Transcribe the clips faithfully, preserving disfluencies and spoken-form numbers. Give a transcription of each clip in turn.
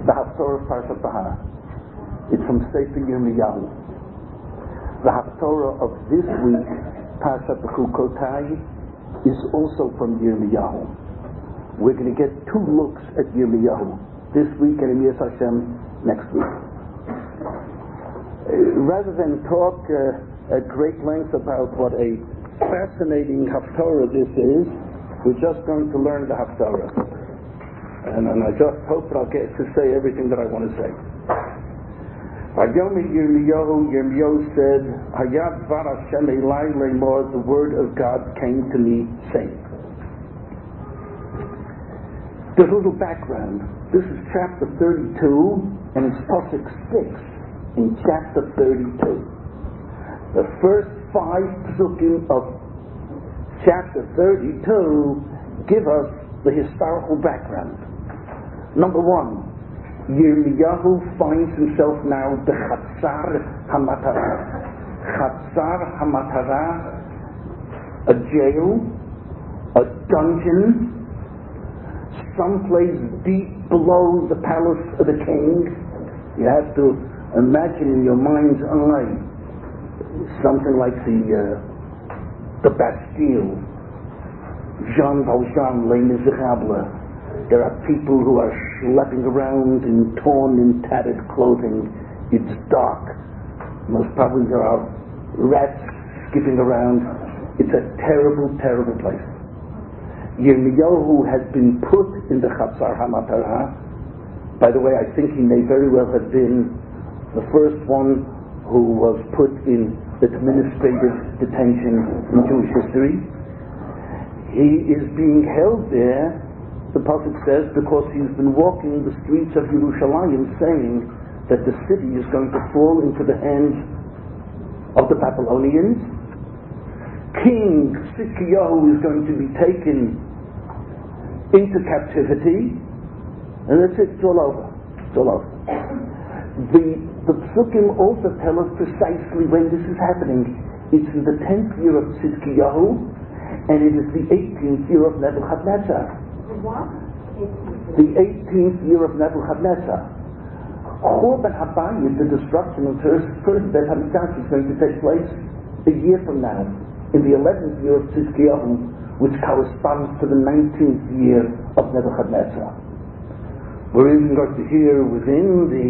the Haftorah of Parshat Bahar. It's from Sefer Yirmiyahu. The Haftorah of this week, Parshat Bechukotai, is also from Yirmiyahu. We're going to get two looks at Yirmiyahu this week and in Yis Hashem next week. Uh, rather than talk uh, at great length about what a fascinating Haftorah this is, we're just going to learn the Haftorah. And, and I just hope that I'll get to say everything that I want to say. Vayom Yirmiyahu, Yirmiyahu said, Hayad Dvar Hashem Elai Lemor, the word of God came to me saying. There's a little background. This is chapter thirty-two, and it's Pasuk six in chapter thirty-two. The first five psukim of chapter thirty-two give us the historical background. Number one, Yirmiyahu finds himself now the Chatzar HaMatara. Chatzar HaMatara, a jail, a dungeon, someplace deep below the palace of the king. You have to imagine in your mind's eye something like the uh, the Bastille, Jean Valjean, Les Miserables. There are people who are schlepping around in torn and tattered clothing. It's dark. Most probably there are rats skipping around. It's a terrible, terrible place. Yirmiyahu has been put in the Chatzar HaMatara. By the way, I think he may very well have been the first one who was put in administrative detention in Jewish history. He is being held there, the Pasuk says, because he's been walking the streets of Yerushalayim saying that the city is going to fall into the hands of the Babylonians. King Tzidkiyahu is going to be taken into captivity, and that's it, it's all over. It's all over. The, the Psukim also tell us precisely when this is happening. It's in the tenth year of Tzidkiyahu, and it is the eighteenth year of Nebuchadnezzar. What? The eighteenth year of Nebuchadnezzar. Churban Habayit, the destruction of the first Beit HaMikdash, is going to take place a year from now, in the eleventh year of Tzidkiyahu, which corresponds to the nineteenth year of Nebuchadnezzar. We're even going to hear within the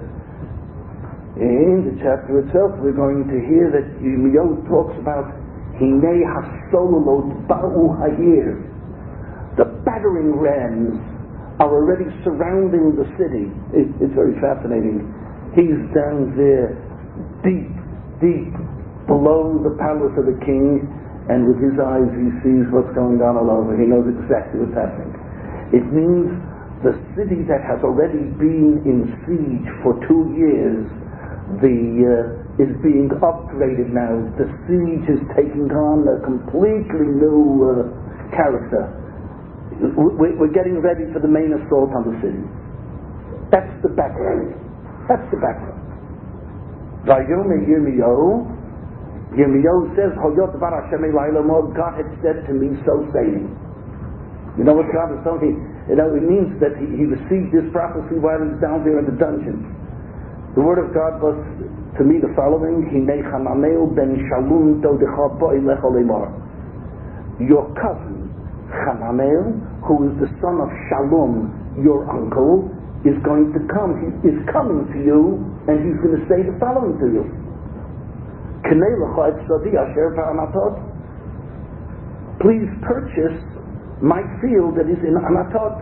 uh, in the chapter itself, we're going to hear that Yirmiyahu talks about Hinei HaSololot Ba'u Hayir. The battering rams are already surrounding the city. It, it's very fascinating. He's down there, deep, deep below the palace of the king, and with his eyes he sees what's going on all over. He knows exactly what's happening. It means the city that has already been in siege for two years, the uh, is being upgraded now. The siege is taking on a completely new uh, character. We're getting ready for the main assault on the city. That's the background. That's the background. Vayom Yirmiyahu, Yirmiyahu says, Hoyot Dvar Hashem Elai Lemor, God had said to me, so saying. You know what God is telling him? You know, it means that he, he received this prophecy while he was down there in the dungeon. The word of God was to me the following: Hinei Chananel ben Shalom Dodecha Bo Elecha Lemor. Your cousin Hananel, who is the son of Shalom, your uncle, is going to come. He is coming to you, and he's going to say the following to you. Please purchase my field that is in Anatot.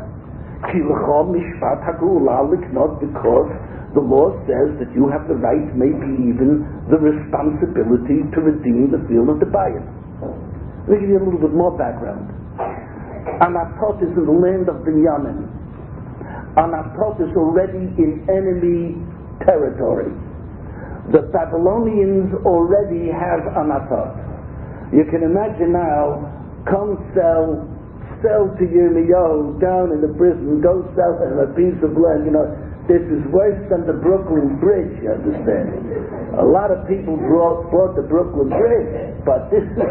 Because the law says that you have the right, maybe even the responsibility to redeem the field of the Bayit. Let me give you a little bit more background. Anatot is in the land of Binyamin. Anatot is already in enemy territory. The Babylonians already have Anatot. You can imagine now, come sell, sell to Yirmiyahu down in the prison, go sell him a piece of land. You know, this is worse than the Brooklyn Bridge, you understand? A lot of people brought, bought the Brooklyn Bridge, but this is...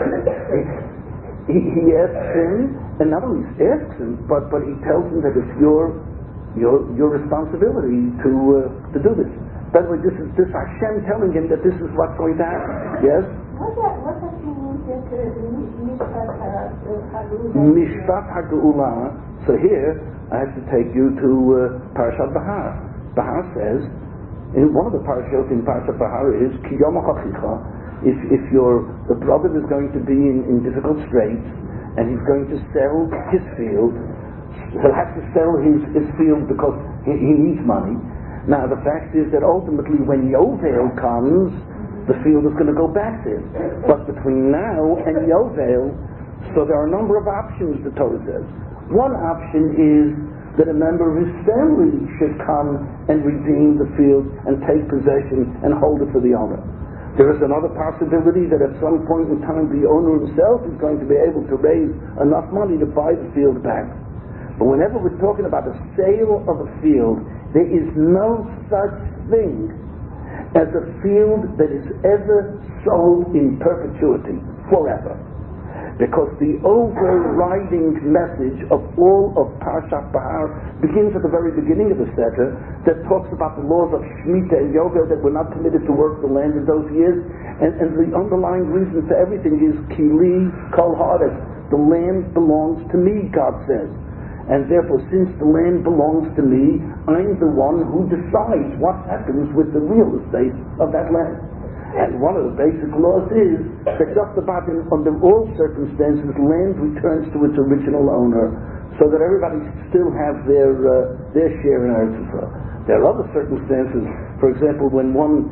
He, he asks him, and not only asks him, but, but he tells him that if you're your your responsibility to uh, to do this. By the way, this is this Hashem telling him that this is what's going to happen. Yes? What does, what does he mean here to Mishpat HaGeula? Mishpat HaGeula. So here, I have to take you to uh, Parashat Bahar. Bahar says, in one of the parashot in Parashat Bahar is, Ki Yom HaChachicha, if, if your the brother is going to be in, in difficult straits, and he's going to sell his field, he'll have to sell his, his field because he, he needs money. Now the fact is that ultimately when Yovel comes, the field is going to go back to him. But between now and Yovel, so there are a number of options, the Torah says. One option is that a member of his family should come and redeem the field and take possession and hold it for the owner. There is another possibility that at some point in time the owner himself is going to be able to raise enough money to buy the field back. But whenever we're talking about the sale of a field, there is no such thing as a field that is ever sold in perpetuity, forever. Because the overriding message of all of Parashat Bahar begins at the very beginning of the Sefer, that talks about the laws of Shemitah and Yovel, that we're not permitted to work the land in those years, and, and the underlying reason for everything is Kili Kol Haaretz. The land belongs to me, God says. And therefore, since the land belongs to me, I'm the one who decides what happens with the real estate of that land. And one of the basic laws is that just about in, under all circumstances, land returns to its original owner, so that everybody still have their uh, their share in Eretz Yisrael. There are other circumstances, for example, when one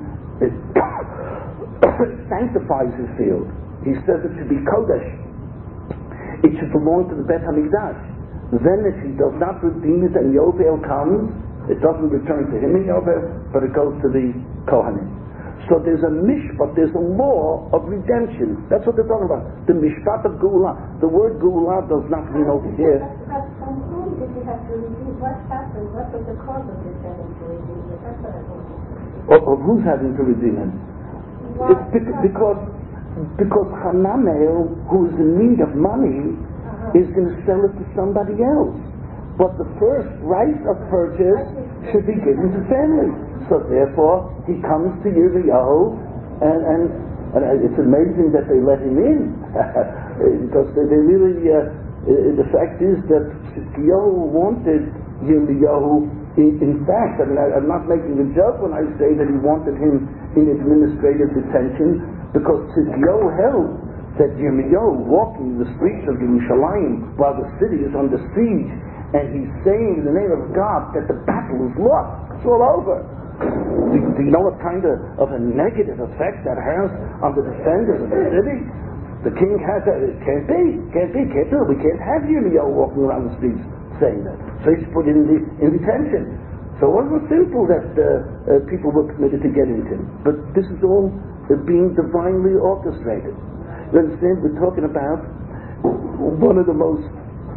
sanctifies his field, he says it should be Kodesh. It should belong to the Bet HaMikdash. Then if he does not redeem it and Yovel comes, it doesn't return to him in Yovel, but it goes to the Kohanim. So there's a mishpat, there's a law of redemption. That's what they're talking about. The mishpat of Geula. The word Geula does not mean over here. But from whom did he have to redeem? What happened? What was the cause of this having to redeem it? That's what I want. Of, of who's having to redeem it? It's because, because Hanamel, who is in need of money, is going to sell it to somebody else. But the first right of purchase should be given to family. So therefore, he comes to Yirmiyahu, and, and, and it's amazing that they let him in. Because they, they really, uh, the fact is that Tzidkiyahu wanted Yirmiyahu. In, in fact, I mean, I, I'm not making a joke when I say that he wanted him in administrative detention, because Tzidkiyahu held that Yirmiyahu walking the streets of Yerushalayim while the city is under siege, and he's saying in the name of God that the battle is lost, it's all over. Do, do you know what kind of, of a negative effect that has on the defenders of the city? The king has a, it can't be, can't be, can't do it. We can't have Yirmiyahu walking around the streets saying that. So he's put in, the, in detention. So it wasn't simple that uh, uh, people were permitted to get into him. But this is all uh, being divinely orchestrated. You understand? We're talking about one of the most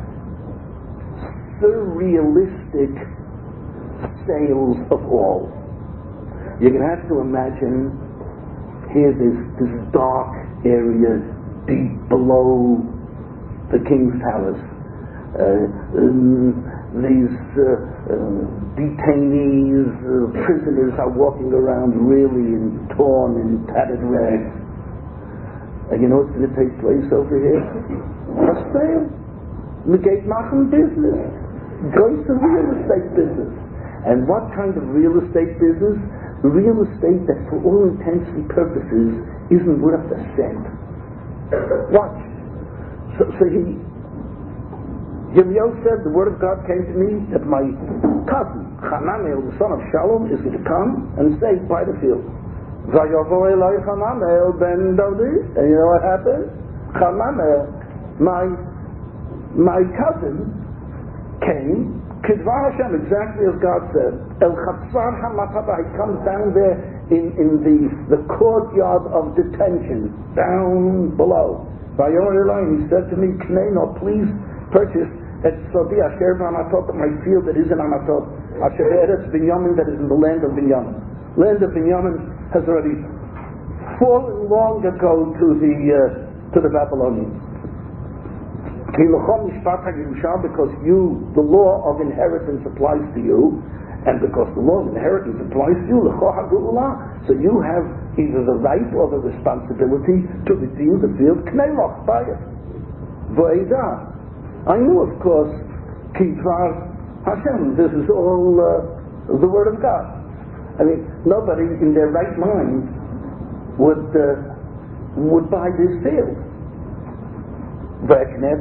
surrealistic sales of all. You're going to have to imagine here this, this dark area deep below the king's palace. Uh, um, these uh, uh, detainees, uh, prisoners are walking around really in torn and tattered rags. And you know what's going to take place over here? A sale. Negate Machem business. Goes to real estate business. And what kind of real estate business? Real estate that for all intents and purposes isn't worth a cent. Watch. So, so he, Yirmiyahu said, the word of God came to me that my cousin, Hanamel, the son of Shalom, is going to come and say, buy the field. Vayavo Eloi Hanamel ben Dodi. And you know what happened? Hanamel, my, my cousin, came, Kidvar Hashem, exactly as God said. El Chatzar HaMataba, he comes down there in, in the, the courtyard of detention, down below. Vayor Eloi, he said to me, Kneno, please purchase at Sodi Asher Hamatot, my field that is in Hamatot, Asher Eretz Binyamin, that is in the land of Binyamin. Land of Binyamin has already fallen long ago to the uh, to the Babylonians. because you, the law of inheritance applies to you, and because the law of inheritance applies to you, so you have either the right or the responsibility to redeem the field, buy it. I knew, of course, Kidvar Hashem, this is all uh, the word of God. I mean, nobody in their right mind would uh, would buy this field. I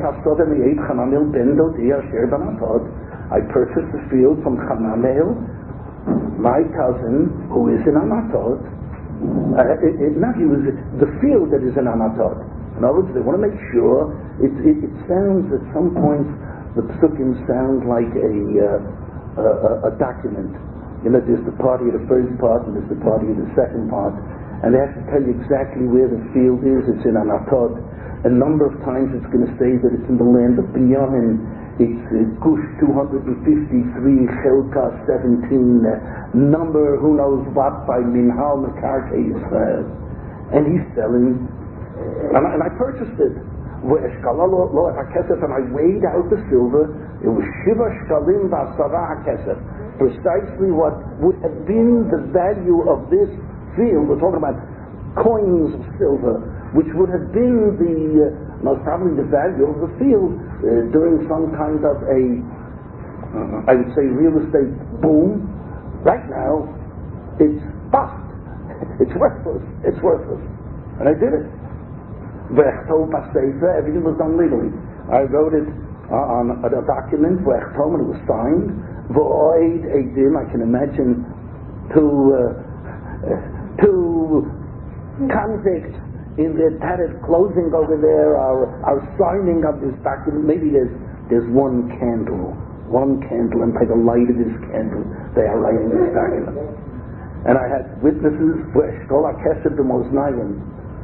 purchased the field from Hananel, my cousin, who is in Anatod. Uh, it, it, not he was the field that is in Anatod. In other words, they want to make sure. It, it, it sounds at some points the psukim sound like a, uh, a, a document. You know, there's the party of the first part and there's the party of the second part, and they have to tell you exactly where the field is. It's in Anatod. A number of times it's going to say that it's in the land of Binyamin. It's uh, Gush two hundred fifty-three, Chelka seventeen, uh, number who knows what by Minhal Mekarkei Israel. And he's selling, and I, and I purchased it. And I weighed out the silver. It was Shiva Shkalim Vasara HaKesef. Precisely what would have been the value of this field. We're talking about coins of silver, which would have been the uh, most probably the value of the field uh, during some kind of a, uh, I would say, real estate boom. Right now, it's bust. It's worthless. It's worthless. And I did it. Everything was done legally. I wrote it uh, on a, a document, and it was signed. I can imagine two uh, two convicts in their tattered clothing over there are, are signing of this document. Maybe there's there's one candle, one candle, and by the light of this candle, they are writing this document. And I had witnesses, Shkola Kesed the Moznaim.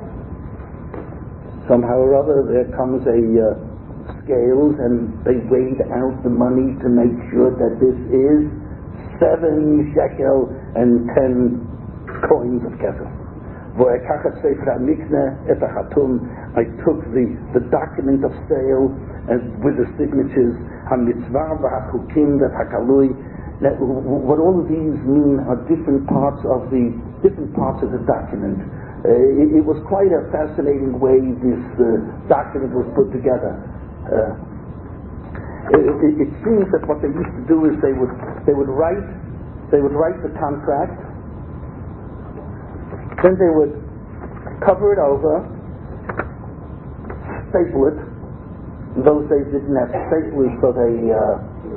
Somehow or other, there comes a uh, scales, and they weighed out the money to make sure that this is seven shekel and ten coins of kesef. I took the, the document of sale and with the signatures, now, what all of these mean are different parts of the different parts of the document. Uh, it, it was quite a fascinating way this uh, document was put together. Uh, it, it, it seems that what they used to do is they would they would write they would write the contract. Then they would cover it over, staple it. In those days they didn't have staplers, so they uh,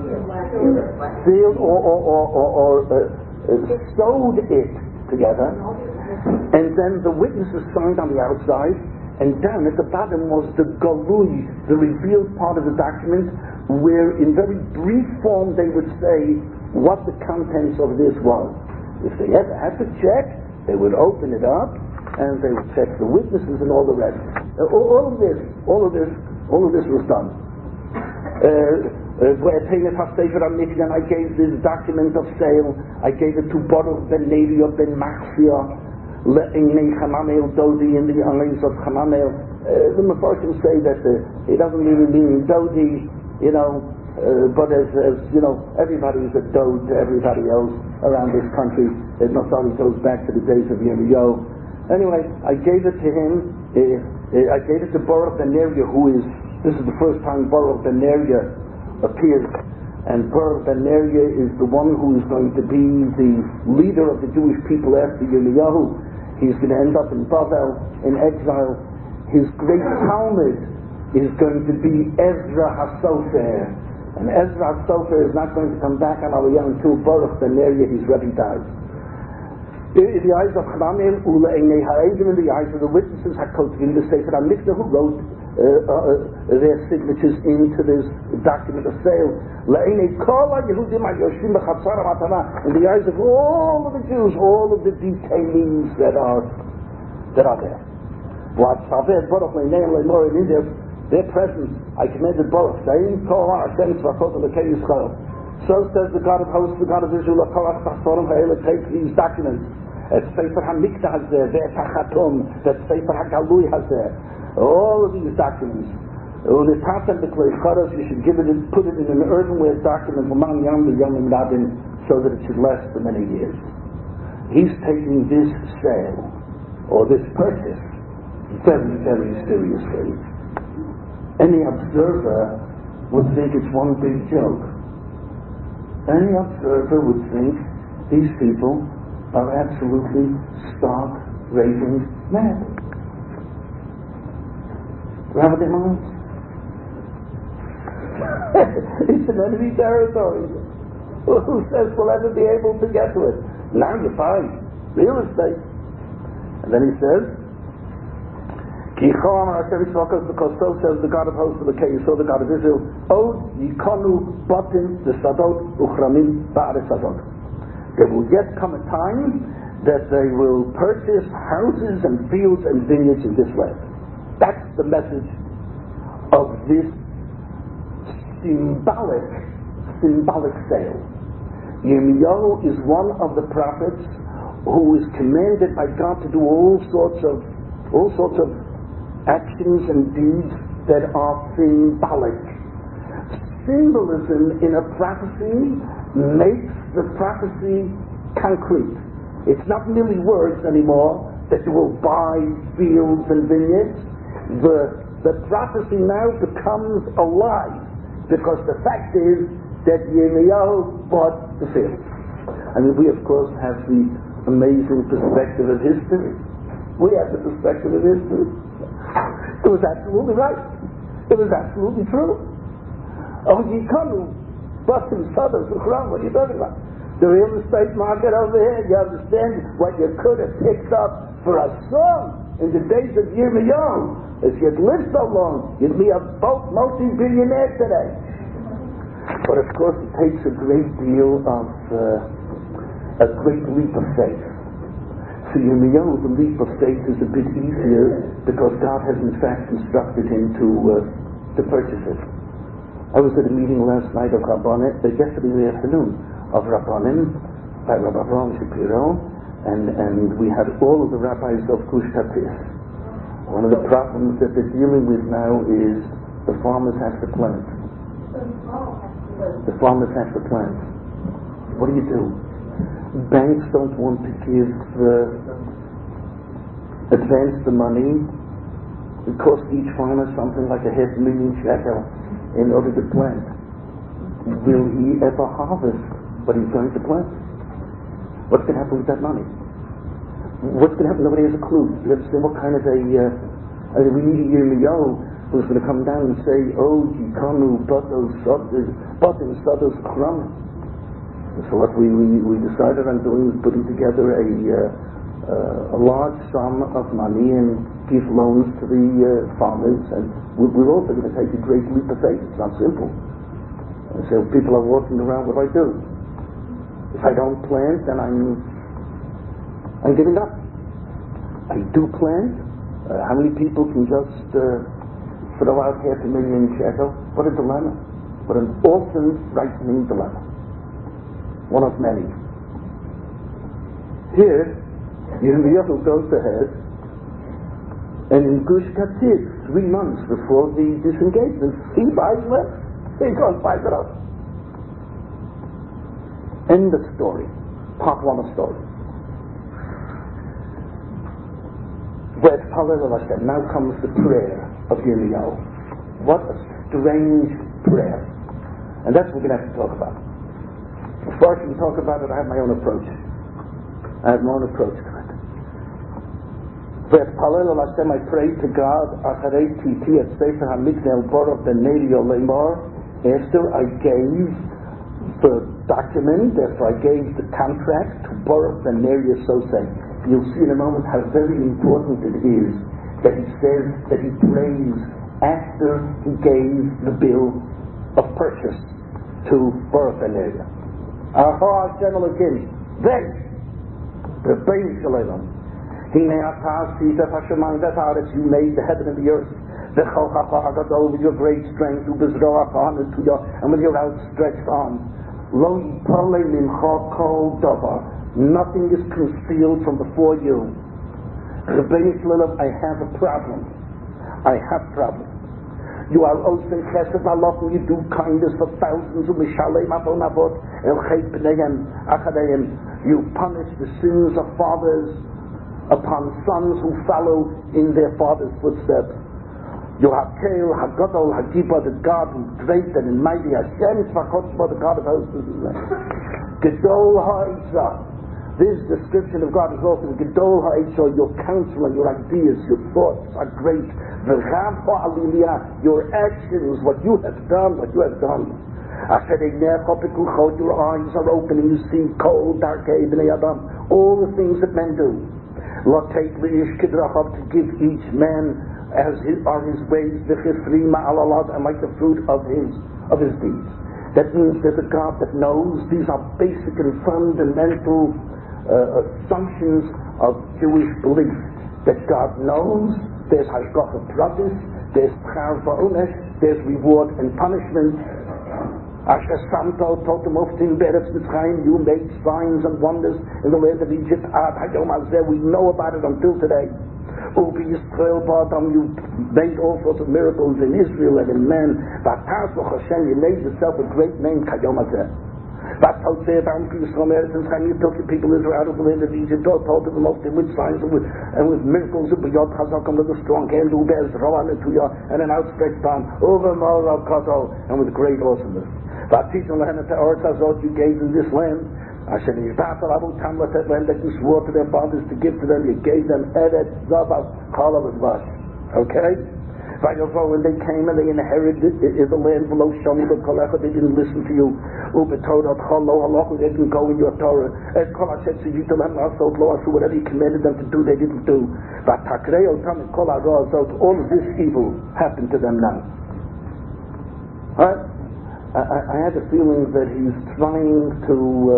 sealed or, or, or, or, or uh, uh, sewed it together. And then the witnesses signed on the outside, and down at the bottom was the galui, the revealed part of the document, where in very brief form they would say what the contents of this was. If they ever had to check, they would open it up, and they would check the witnesses and all the rest. Uh, all, all of this, all of this, all of this was done. Uh, uh, and I gave this document of sale. I gave it to Baruch ben Nevi of ben Machsia, le'inei Hananel Dodi, in the eyes of Hananel. Uh, the Mepharshim say that uh, it doesn't really mean Dodi, you know. Uh, but as, as you know, everybody is a dode to everybody else around this country. It not only goes back to the days of Yirmiyahu. Anyway, I gave it to him. Uh, uh, I gave it to Baruch ben Neria, who is, this is the first time Baruch ben Neria appears. And Baruch ben Neria is the one who is going to be the leader of the Jewish people after Yirmiyahu. He's going to end up in Bavel, in exile. His great Talmud is going to be Ezra HaSofer. And Ezra HaSofer is not going to come back on Aliyah until Baruch ben Neria, his Rebbe, dies. In the eyes of Hananel, Ula Einei Ha'edim, in the eyes of the witnesses, HaKotvim, the Sefer HaMikneh, who wrote uh, uh, their signatures into this document of sale. La'einei Kol HaYehudim HaYoshvim B'Chatzar HaMatana, in the eyes of all of the Jews, all of the detainees that are that are there. What Saved Baruch Leinei Leimor, in their their presence, I commanded Baruch, saying, Kol HaShem Tzvakot Elokei Yisrael. So says the God of hosts, the God of Israel, take these documents. That Sefer HaMikneh hazeh, that HaChatum, that Sefer HaGalui hazeh. All of these documents. When the patent the clay choros, you should give it, put it in an earthenware document for man yam the yamim rabin, so that it should last for many years. He's taking this sale or this purchase very, very seriously. Any observer would think it's one big joke. Any observer would think these people are absolutely stark, raving mad. Do you have their minds? It's an enemy territory. Who says we'll ever be able to get to it? Now you buy real estate. And then he says, because so says the God of hosts of the King, so the God of Israel, Od yikonu batim v'sadot uchramim ba'aretz hazot. There will yet come a time that they will purchase houses and fields and vineyards in this land. That's the message of this symbolic, symbolic sale. Yirmiyahu is one of the prophets who is commanded by God to do all sorts of all sorts of actions and deeds that are symbolic. Symbolism in a prophecy makes the prophecy concrete. It's not merely words anymore that you will buy fields and vineyards. The, the prophecy now becomes alive because the fact is that Yirmiyahu bought the field. I mean, we of course have the amazing perspective of history. We have the perspective of history. It was absolutely right. It was absolutely true. Oh, Yikonu, Basim, Sadar, Zuchram, what are you talking about? The real estate market over here, you understand what you could have picked up for a song in the days of Yirmiyahu. If you'd lived so long, you'd be a boat multi-billionaire today. But of course it takes a great deal of, uh, a great leap of faith. For Yirmiyahu, the leap of faith is a bit easier because God has in fact instructed him to, uh, to purchase it. I was at a meeting last night of Rabbanim, uh, yesterday afternoon, of Rabbanim, by Rabbi Avraham Shapiro, and, and we had all of the rabbis of Gush Katif. One of the problems that they're dealing with now is the farmers have to plant. The farmers have to plant. What do you do? Banks don't want to give uh, advance the money. It costs each farmer something like a half million shekel in order to plant. Will he ever harvest what he's going to plant? What's going to happen with that money? What's going to happen? Nobody has a clue. You understand what kind of a... Uh, I mean, we need a Yirmiyahu who's going to come down and say, oh, Yikanu, Batos, Batim, Sados, Kram. So what we, we, we decided on doing was putting together a, uh, uh, a large sum of money and give loans to the uh, farmers, and we, we're also going to take a great leap of faith. It's not simple. And so people are walking around, what do I do? If I don't plant, then I'm I'm giving up. I do plant. Uh, how many people can just uh, throw out half a million shekel? What a dilemma. What an often frightening dilemma. One of many. Here, Yirmiyahu goes ahead, and in Gush Katif, three months before the disengagement, he buys less. He goes buys it up. End of story. Part one of story. Now comes the prayer of Yirmiyahu. What a strange prayer. And that's what we're going to have to talk about. Before I can talk about it, I have my own approach. I have my own approach to it. I pray to God after I gave the document, after I gave the contract to Baruch ben Neriah Sosei. You'll see in a moment how very important it is that he says that he prays after he gave the bill of purchase to Baruch ben Neriah. Aha, Hashem Elokim, then the Bein Shalom. Hine Atah Sitah Hashemayim V'Haaretz, you made the heaven and the earth. V'Chochacha Gadol, with your great strength, U'Bezroach and to your and with your outstretched arm. Lo Yipolei Mincha Kol Davar. Nothing is concealed from before you. Rebbeinu Shalom, I have a problem. I have a problem. You are osei chesed alochim, you do kindness for thousands of mishalei avon avot el chet bneihem achadeim. You punish the sins of fathers upon sons who follow in their father's footsteps. You have Hakel, Hagadol, Hagiba, the God who is great and mighty, Hashem, Tzvakot, the God of hosts is his name. Gedol ha'Eitzah. This description of God is also Gedol ha'Eitzah, your counsel and your ideas, your thoughts are great. V'chav ha'aliliyah, your actions, what you have done, what you have done. Asher einech ha'pekuchot, your eyes are open and you see kol darkei bnei adam, all the things that men do. L'teit li'ish kidrachav, to give each man as his, are his ways, v'chifri ma'alalad, and like the fruit of his of his deeds. That means there's a God that knows. These are basic and fundamental uh, assumptions of Jewish belief. That God knows. There's hashgacha pratis, there's b'char va'onesh, there's reward and punishment. Asher Samto told the Muftim Beretz Mitzrayim, you made signs and wonders in the land of Egypt. Ad Hayom Hazeh, we know about it until today. Ubi Yisrael Ba'adam, you made all sorts of miracles in Israel and in men. V'atasloch Hashem, you made yourself a great name, Hayom Hazeh. V'atotzeh Ba'am Yisrael Eretz Mitzrayim, you took the people of Israel out of the land of Egypt, told them Muftim with signs and with, and with miracles, Ubiyot Chazakam, with a strong hand, Ubez Ro'an Etuya, and an outstretched arm, Uva Ma'arav Kato, and with great awesomeness. You gave them this land. Asher nishba'at al avutam, that land that you swore to their fathers to give to them. You gave them Eretz Zabav Chalav and Vash. Okay? When they came and they inherited the land below Shomu the Kolecha, they didn't listen to you. Ubetodat Chalo Halachu, they didn't go in your Torah. And Kol Hashem Tziyitam and Asot Lo Asu, whatever you commanded them to do, they didn't do. But Takrei Otam and Kol Hara Azot, all of this evil happened to them now. Right? I, I had a feeling that he's trying to uh,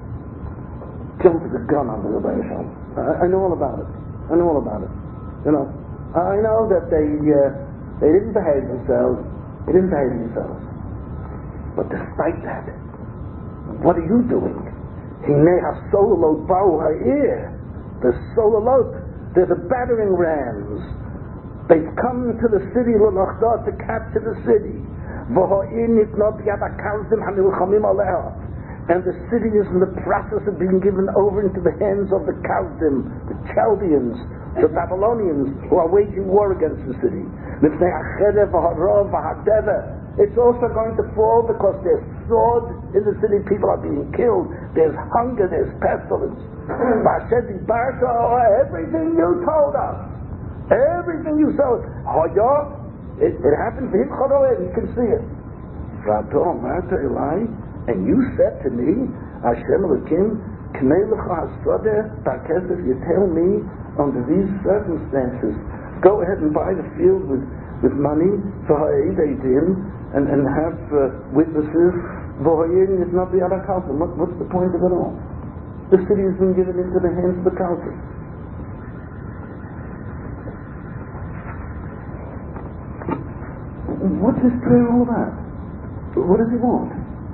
jump the gun on the Rebbe Shalom. I, I know all about it. I know all about it. You know, I know that they uh, they didn't behave themselves. They didn't behave themselves. But despite that, what are you doing? Hinei hasololot ba'u ha'ir. The sololot, they're the battering rams. They've come to the city l'nachda, to capture the city. And the city is in the process of being given over into the hands of the Chaldim, the Chaldeans, the Babylonians, who are waging war against the city. It's also going to fall because there's sword in the city, people are being killed, there's hunger, there's pestilence. Everything you told us, everything you told us, It, it happened to him, you can see it. And you said to me, Hashem Elokim, you tell me under these circumstances, go ahead and buy the field with, with money for Ha'edim and, and have uh, witnesses. It's not the other council. What, what's the point of it all? The city has been given into the hands of the council. What's his prayer all about? What does he want?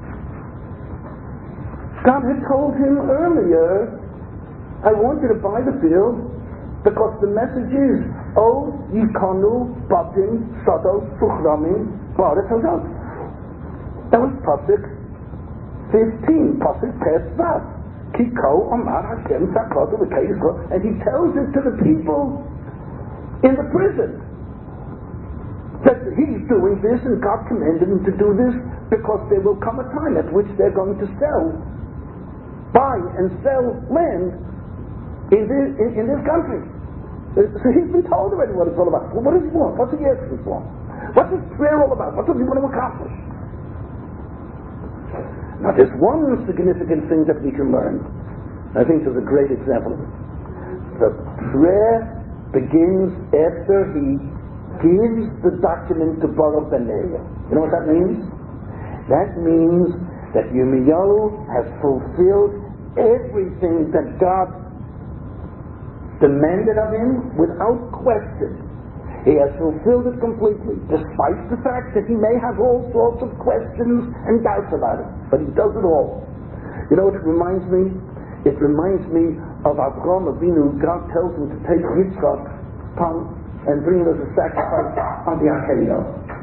God had told him earlier, I want you to buy the field because the message is, O yikonu batim sados fuchramim ba'aretz hazot. That was Pasuk fifteen, Pasuk Tes Vav. Kiko Amar Hashem Tzakot L'Kei Yisrael, and he tells it to the people in the prison. That he's doing this and God commanded him to do this because there will come a time at which they're going to sell, buy and sell land in this, in, in this country. So he's been told already what it's all about. Well, what does he want? What's he asking for? What's his prayer all about? What does he want to accomplish? Now there's one significant thing that we can learn. I think there's a great example of it. The prayer begins after he gives the document to Baruch ben Neriah. You know what that means? That means that Yirmiyahu has fulfilled everything that God demanded of him without question. He has fulfilled it completely, despite the fact that he may have all sorts of questions and doubts about it. But he does it all. You know what it reminds me? It reminds me of Avraham Avinu. God tells him to take Yitzchak, come and bring it as a sacrifice on the Akedah.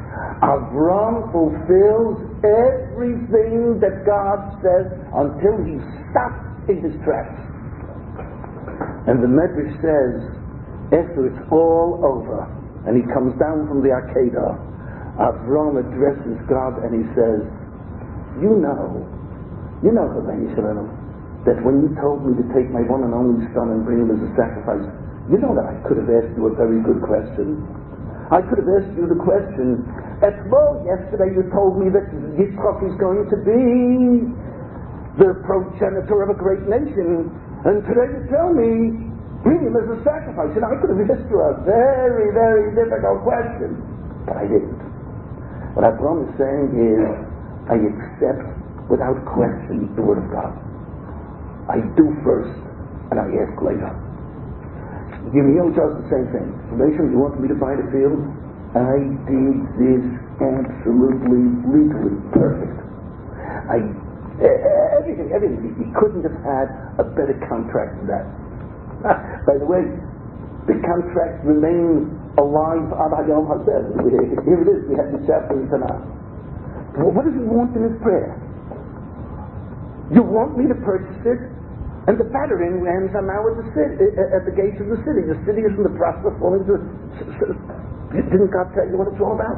Avram fulfills everything that God says until he stops in his tracks. And the Medrash says, after it's all over, and he comes down from the Akedah, Avram addresses God and he says, you know, you know, that when you told me to take my one and only son and bring him as a sacrifice, you know that I could have asked you a very good question. I could have asked you the question, well, yesterday you told me that Yitzchak is going to be the progenitor of a great nation, and today you tell me, bring him as a sacrifice. And I could have asked you a very, very difficult question, but I didn't. What Abraham is saying is, I accept without question the word of God. I do first, and I ask later. Yirmiyahu does the same thing. Relation, you want me to buy the field? I did this absolutely legally perfect. I uh, everything, everything. He couldn't have had a better contract than that. By the way, the contract remains alive ad hayom hazeh. Here it is. We have the chapter in Tanakh. Well, what does he want in his prayer? You want me to purchase it? And the battering rams are now at the city, at the gates of the city. The city is in the process of falling to. Didn't God tell you what it's all about?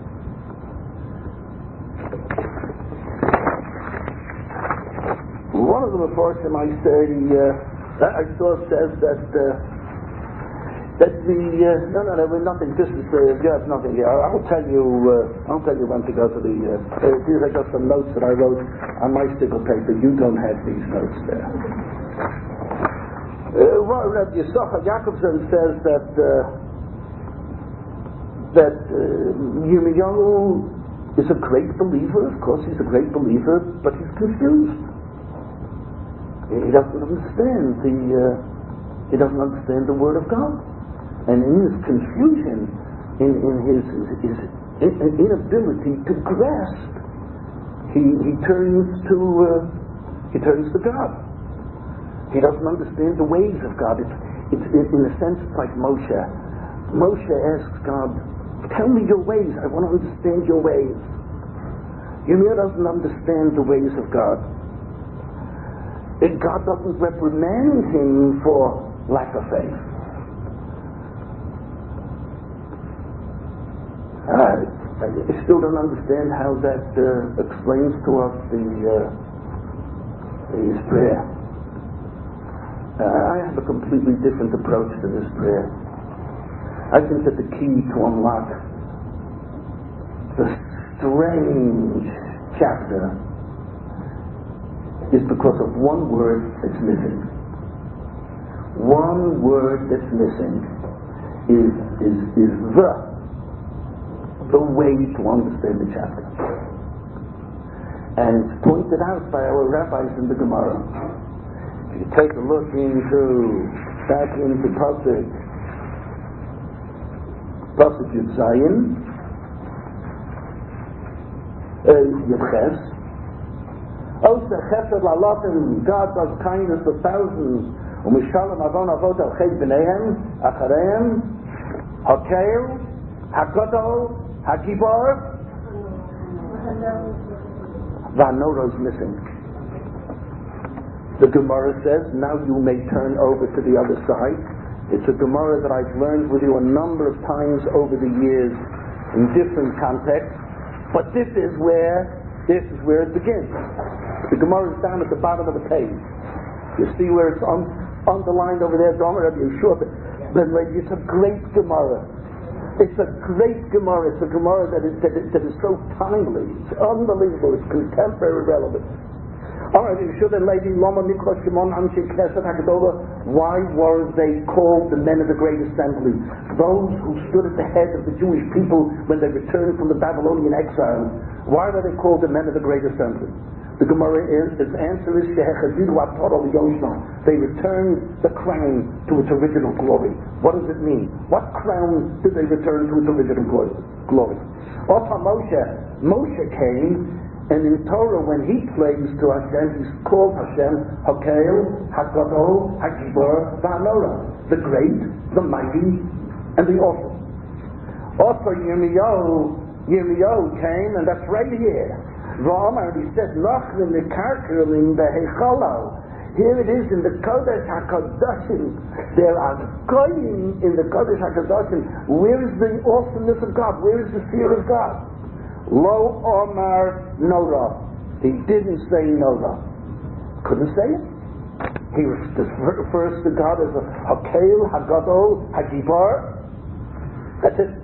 One of the Mefarshim I say, uh, I saw says that uh, that the uh, no no no nothing. This is uh, you have nothing here. I'll tell you. Uh, I'll tell you when to go to the. Uh, uh, these are just some notes that I wrote on my sticker paper. You don't have these notes there. Uh, well, Rabbi Yisachar Jacobson says that uh, that uh, Yirmiyahu is a great believer. Of course, he's a great believer, but he's confused. He doesn't understand the. Uh, he doesn't understand the Word of God, and in his confusion, in, in his, his, his inability to grasp, he he turns to uh, he turns to God. He doesn't understand the ways of God. It's, it's in a sense it's like Moshe. Moshe asks God, "Tell me your ways. I want to understand your ways." Yirmiyahu doesn't understand the ways of God. And God doesn't reprimand him for lack of faith. Uh, I still don't understand how that uh, explains to us the uh, his prayer. Uh, I have a completely different approach to this prayer. I think that the key to unlock the strange chapter is because of one word that's missing. One word that's missing is is is the the way to understand the chapter. And it's pointed out by our rabbis in the Gemara. If you take a look into back into Pasuk Pasuk Yud Zayin, Yudches. Oh, God does kindness to thousands. Umishalom avon avot al chet b'neihem achareim hakeil hakodol hakibor. Vanoro's missing. The Gemara says, now you may turn over to the other side. It's a Gemara that I've learned with you a number of times over the years in different contexts, but this is where this is where it begins. The Gemara is down at the bottom of the page. You see where it's un- underlined over there, Domer Rabbi Yeshua. But it's a great Gemara. It's a great Gemara. It's a Gemara that is, that is, that is so timely. It's unbelievable. It's contemporary relevance. Alright, Yeshua and Lady Lama Nikla Shimon Amshik Knesset Hakadola. Why were they called the men of the great assembly? Those who stood at the head of the Jewish people when they returned from the Babylonian exile. Why were they called the men of the great assembly? The Gemara is, its answer is, they returned the crown to its original glory. What does it mean? What crown did they return to its original glory? Opa Moshe, Moshe came, and in Torah, when he prays to Hashem, he's called Hashem, Hakeil, Hagadol, Hagibor, Va'anora, the great, the mighty, and the awful. Opa Yirmiyahu Yirmiyahu came, and that's right here. V'amar, he said, Nachlim Mekarkelim Behechalo. Here it is in the Kodesh HaKadoshim. There are goyim in the Kodesh HaKadoshim. Where is the awesomeness of God? Where is the fear of God? Lo Omar Nora. He didn't say Nora. Couldn't say it. He refers to God as a Hakel, Hagadol, Hagibar. That's it.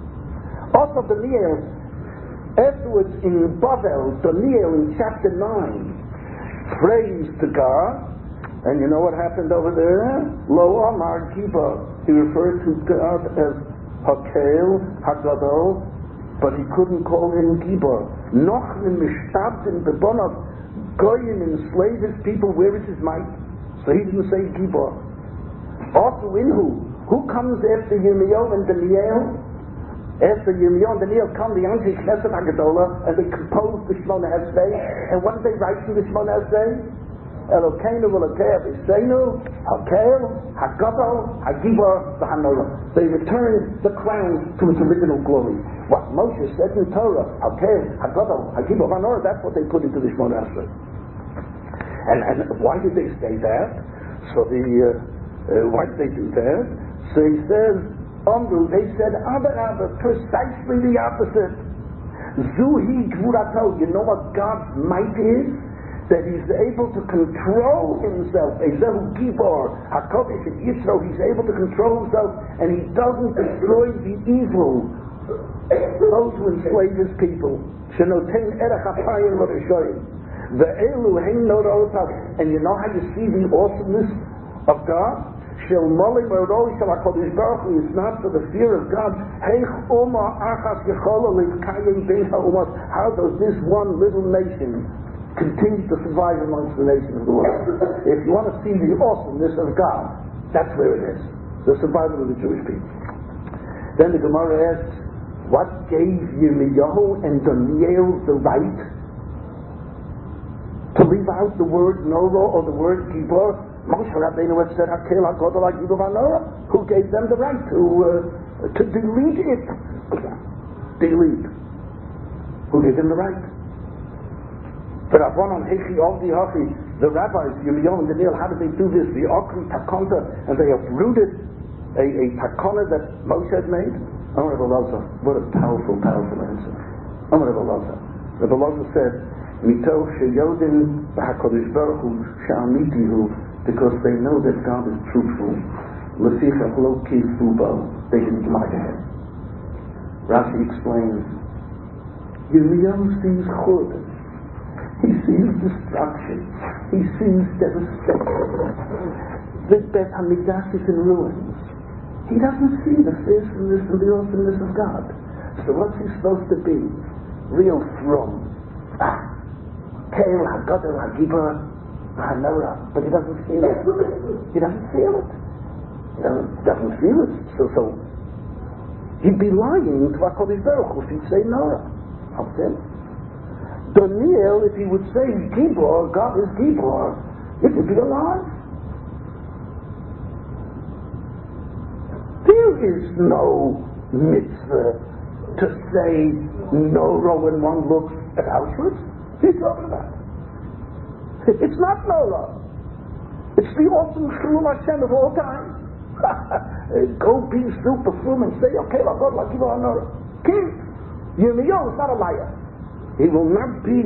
Also Daniel, afterwards in Bavel, Daniel in chapter nine, praised to God, and you know what happened over there? Lo Amar Giba. He referred to God as Hakel, Hagadol, but he couldn't call him Giba. Nochlim Mishtabdin Bebonov, Goyim enslaved his people. Where is his might? So he didn't say Giba. Also in who? Who comes after Yirmiyahu and Daniel? After Yirmiyahu and Daniel come the Anshe Knesset HaGadolah, and they compose the Shemona Esrei. And what did they write in the Shemona Esrei? Elokeinu v'Elokei Aviseinu, Hakel, Hagadol, Hagibar, v'Hanorah. They return the crown to its original glory. What Moshe said in Torah, Hakel, Hagadol, Hagibar, v'Hanorah, that's what they put into the Shemona Esrei. And, and why did they say that? So the uh, uh, why did they do that? So he says, Amru, they said, Abba Abba, precisely the opposite. Zuhi Gvurato, you know what God's might is? That He's able to control Himself. Ezehu Gibor, HaKodesh and Yisro, He's able to control Himself, and He doesn't destroy the evil, those who enslave His people. Shenoten Erech HaPayim L'Rishoyim. Ve'elu Hein Norotav. And you know how you see the awesomeness of God? Shel Molim Eroi Shel HaKodesh Baruch Hu is not for the fear of God. Heich Uma Achas Yechola Livkayim Bein HaUmas. How does this one little nation continue to survive amongst the nations of the world? If you want to see the awesomeness of God, that's where it is. The survival of the Jewish people. Then the Gemara asks, what gave Yirmiyahu and Daniel the right to leave out the word Nora or the word Gibor? Moshe Rabbeinu had said, Hakel HaGadol HaGibor v'Hanorah. Who gave them the right to uh, to delete it? Delete. Who gave them the right? The rabbis, Yirmiyahu and Daniel, how did they do this? The Okri Takonta, and they uprooted a, a Takona that Moshe had made? Amar Rebbe Elazar, what a powerful, powerful answer. Amar Rebbe Elazar. Rebbe Elazar said, Mitoch sheyodin b'HaKadosh Baruch Hu she'amitihu, because they know that God is truthful. L'fichach lo kifu bo, they didn't lie to Him. Rashi explains, Yirmiyahu sees churban. He sees destruction. He sees devastation. The Beit HaMikdash is in ruins. He doesn't see the fierceness and the awesomeness of God. So what's he supposed to be? Real from. Ah, Keil HaGadol HaGibor v'Hanorah. But he doesn't feel it. He doesn't feel it. He doesn't, doesn't feel it. So, so he'd be lying to HaKadosh Baruch Hu if he'd say Nora. Okay? Daniel, if he would say Gibor, God is Gibor, it would be a lie. There is no mitzvah to say Nora when one looks at Auschwitz. What are you talking about? It's not Nora. It's the awesome Shalom Hashem of all time. Go be super frum and say, okay, I'll go to Gibor Nora. King, Yirmiyahu is not a liar. He will not be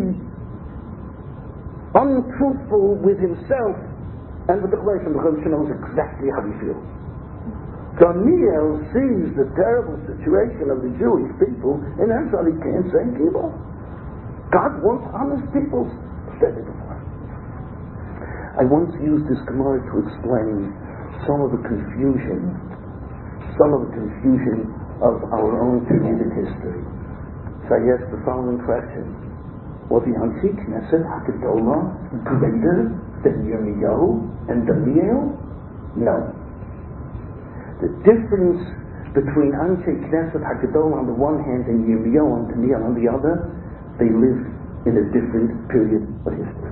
untruthful with himself and with the declaration, because he knows exactly how he feels. Daniel sees the terrible situation of the Jewish people, and that's why he can't say Gibor. God wants honest people. Said it before. I once used this Gemara to explain some of the confusion, some of the confusion of our own Talmudic history. So I asked the following question: was the Anshe Knesset HaGadolah greater than Yirmiyahu and Daniel? No. The difference between Anshe Knesset HaGadolah on the one hand and Yirmiyahu and Daniel on the other, they lived in a different period of history.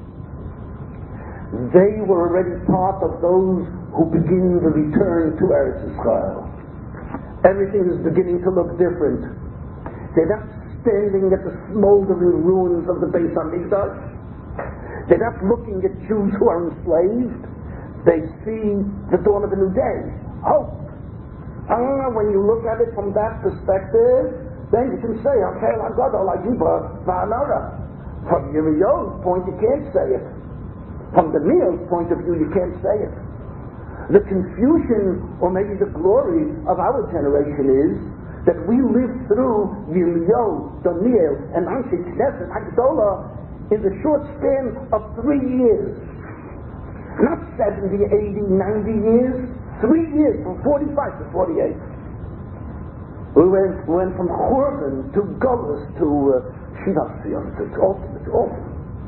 They were already part of those who begin the return to Eretz Yisrael. Everything is beginning to look different. They're not standing at the smoldering ruins of the Beis Hamikdash. They're not looking at Jews who are enslaved. They see the dawn of a new day. Hope. Ah, when you look at it from that perspective, then you can say, okay, Hagadol, Hagiba, Va'anara. From Yirmiyahu's point, you can't say it. From the Meal's point of view, you can't say it. The confusion, or maybe the glory of our generation is that we lived through Yirmiyahu, Daniel, and Anshe Knesset Hagdolah in the short span of three years. Not seventy, eighty, ninety years. Three years, from forty-five to forty-eight. We went, went from Churban to Golas to Shivat Zion. It's awesome, it's awesome.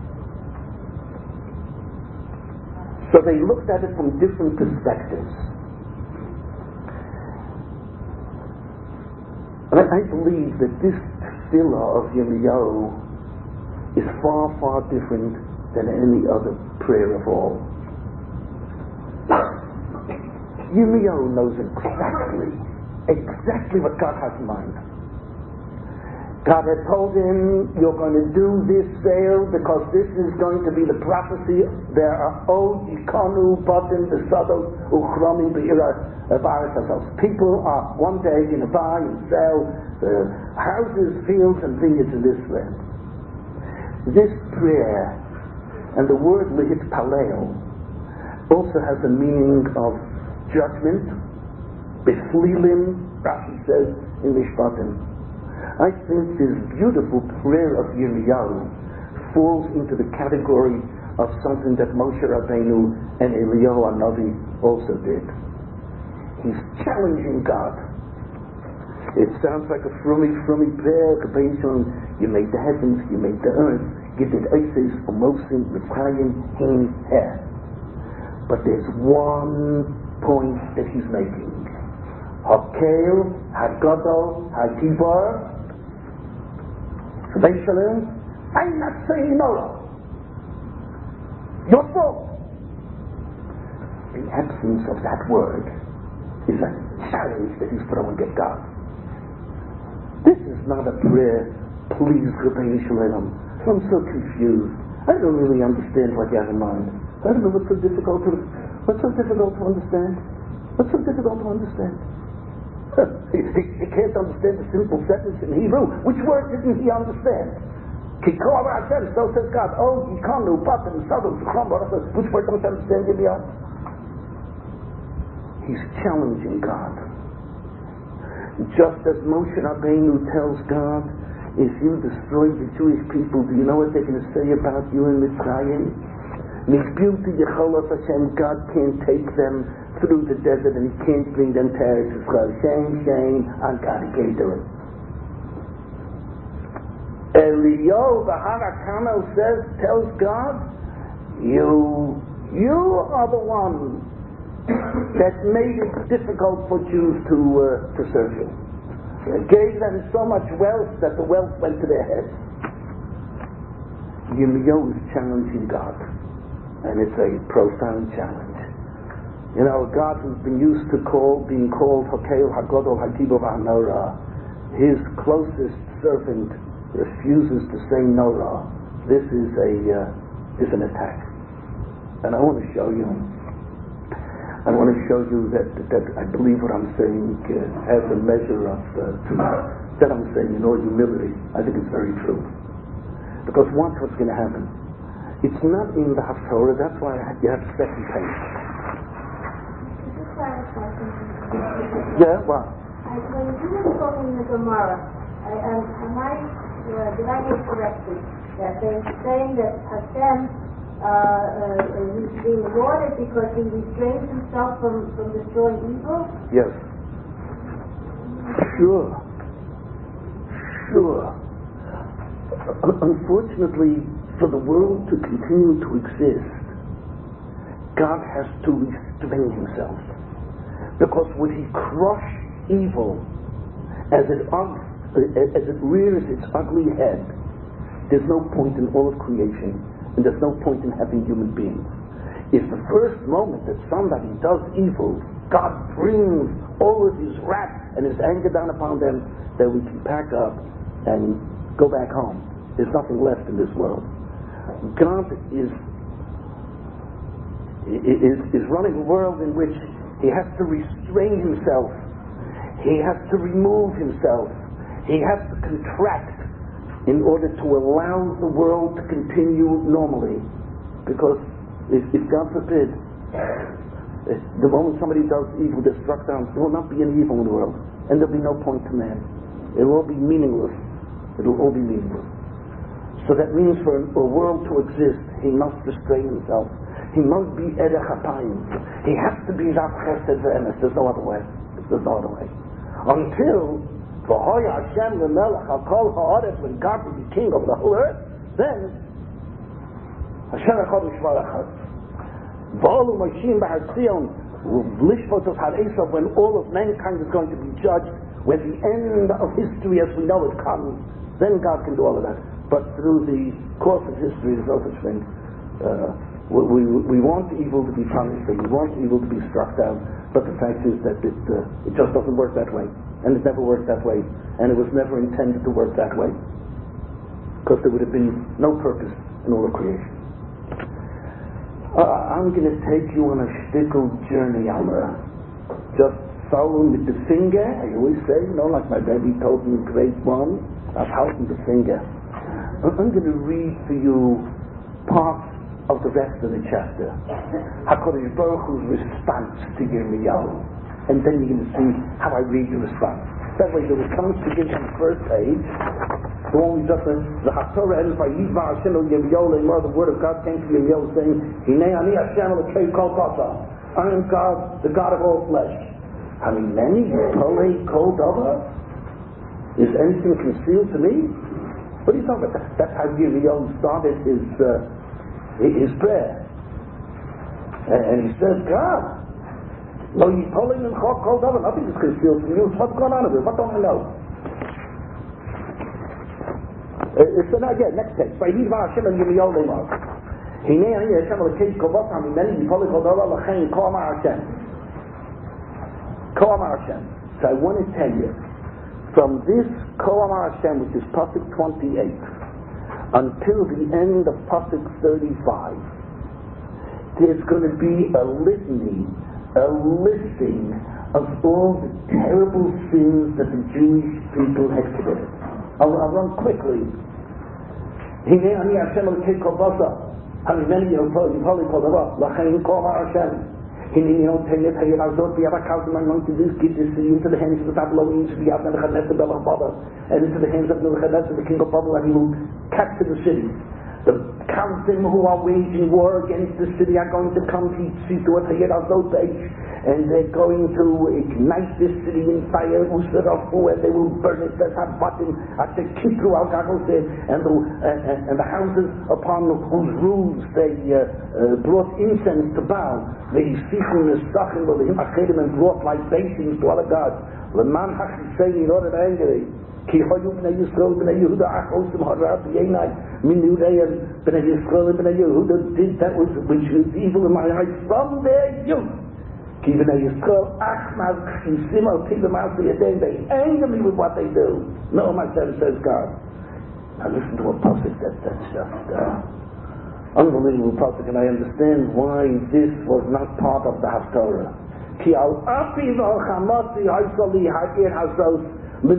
So they looked at it from different perspectives. And I, I believe that this tefillah of Yirmiyahu is far, far different than any other prayer of all. Yirmiyahu knows exactly, exactly what God has in mind. God had told him, you're going to do this veil because this is going to be the prophecy. There are O Yikonu Batim Besados Uchromim Be'ira Baris Hasos. People are one day going to buy and sell uh, houses, fields, and vineyards in this land. This prayer and the word Lihit Paleo also has a meaning of judgment, Beflilim, Rashi says in Mishpatim. I think this beautiful prayer of Yirmiyahu falls into the category of something that Moshe Rabbeinu and Eliyahu HaNavi also did. He's challenging God. It sounds like a frummy, frummy prayer. You made the heavens, you made the earth, you did Isis, Umosim, Mitzrayim, Hin, Her. But there's one point that he's making. Hakel, Hagadol, Hagibar. I'm not saying no. Your fault. The absence of that word is a challenge that he's throwing at God. This is not a prayer, please, Rebbeinu Shalom. I'm so confused. I don't really understand what you have in mind. I don't know what's so difficult to what's so difficult to understand. What's so difficult to understand? he, he, he can't understand the simple sentence in Hebrew. Which word didn't he understand? Kikor Hashem, so says God. Oh, Yikonu, Batim, Sodom, Chrom, which word don't you understand, Yirmiyahu? He's challenging God. Just as Moshe Rabbeinu tells God, if you destroy the Jewish people, do you know what they're going to say about you in Mitzrayim? Mishbilti Yecholos Hashem, God can't take them through the desert and he can't bring them to Eretz Yisrael. Shame, shame on God, he can't do it. Eliyahu the Harakano says, tells God, you, you are the one that made it difficult for Jews to uh, to serve you. It gave them so much wealth that the wealth went to their heads. Yirmiyahu is challenging God, and it's a profound challenge. You know, God who's been used to call, being called Hakel, Hagadol, Hagibo, Va'anora, his closest servant refuses to say Nora. This is a uh, is an attack, and I want to show you. I want to show you that that I believe what I'm saying uh, has a measure of uh, truth. That I'm saying in all humility, I think it's very true. Because watch what's going to happen. It's not in the Haftorah. That's why you have the second page. Yeah, what? I, when you were talking in the Gemara, I, I, am I, uh, did I hear correctly that they're saying that Hashem uh, uh, he's being lauded because he restrains himself from, from destroying evil? Yes. Sure. Sure. Unfortunately, for the world to continue to exist, God has to restrain himself. Because when he crushed evil as it, um, as it rears its ugly head, there's no point in all of creation, and there's no point in having human beings. If the first moment that somebody does evil, God brings all of his wrath and his anger down upon them, then we can pack up and go back home. There's nothing left in this world. God is is, is running a world in which he has to restrain himself. He has to remove himself. He has to contract in order to allow the world to continue normally. Because if, if God forbid, the moment somebody does evil, they're struck down, there will not be any evil in the world. And there'll be no point to man. It will all be meaningless. It will all be meaningless. So that means for a, a world to exist, he must restrain himself. He must be Erech Apayim. He has to be Rav Chesed Ve'emes. There's no other way. There's no other way. Until V'hoya Hashem L'melech HaKol Ha'aretz, when God will be king of the whole earth, then Hashem Echad U'Shvar Echad. V'olu Moshiim B'Har Tzion Lishvot of Har Esav, when all of mankind is going to be judged, when the end of history as we know it comes, then God can do all of that. But through the course of history, there's no such thing. Uh, we, we, we want evil to be punished, and we want evil to be struck down, but the fact is that it, uh, it just doesn't work that way. And it never worked that way. And it was never intended to work that way. Because there would have been no purpose in all of creation. Uh, I'm going to take you on a shtickle journey, Alma. Just follow with the finger. I always say, you know, like my baby told me in grade one, I'm holding the finger. I'm going to read for you parts of the rest of the chapter. HaKadosh Baruch Hu's response to Yirmiyahu. And then you're going to see how I read the response. That way the response begins on the first page. The one we just read, the Haftorah ends by Yidva Hashem El Yirmiyahu Le'imor, the word of God came to Yirmiyahu saying, Hinei ani Hashem Elokei Kol Basar. I am God, the God of all flesh. Hamineni Yipolei Kol Davar? Is anything concealed to me? What are you talking about? That's how Yirmiyahu started his uh, his prayer. And he says, God, no, you pulling and chok called over. Nothing is concealed from you. What's going on with it? What don't I know? It's uh, again, next text. By Yiva Hashem and Yirmiyahu Le'imor. Hinei ani Hashem Elokei Kol Basar Hamineni Yipolei Kol Davar L'chein Ko Amar Hashem. Ko Amar Hashem. So I want to tell you, from this Ko Amar Hashem, which is Pasuk twenty-eight, until the end of Pasuk thirty-five, there's going to be a litany, a listing of all the terrible sins that the Jewish people had committed. I'll, I'll run quickly. Hinei ani Hashem Elokei Kol Basar, Hamineni Yipolei Kol Davar L'chein Ko Amar Hashem. Hinei no tenet hayir azot v'yavakav among this give this into the hands of the Babylonians, v'yav Nebuchadnezzar Melech Babel, and into the hands of Nebuchadnezzar, the king of Babylon, and he will capture the city. The captain who are waging war against the city are going to come to Tzitut Hayir Azot Beis, and they're going to ignite this city in fire, Usarafu, and they will burn it as Habatim, as the Kitru Al Gagose, and the uh, and the houses upon whose roofs they uh, uh, brought incense to Baal, they Sichum Nestachim V'Lehim Achedim, and brought libations to other gods. L'man Hachisei, in order to anger them. Ki hoyu b'nei Yisrael b'nei Yehuda achosim hara b'yeinai min Yudei, and b'nei Yisrael and b'nei Yehuda did that which was evil in my eyes from their youth. Ki b'nei Yisrael achmaz ch'isim al pi b'maz b'yadei, they anger me with what they do. No, my son, says God. Now listen to a pasuk that that's just uh, unbelievable pasuk, and I understand why this was not part of the Haftorah. Ki al api v'al chamasi haisali ha'ir hazos because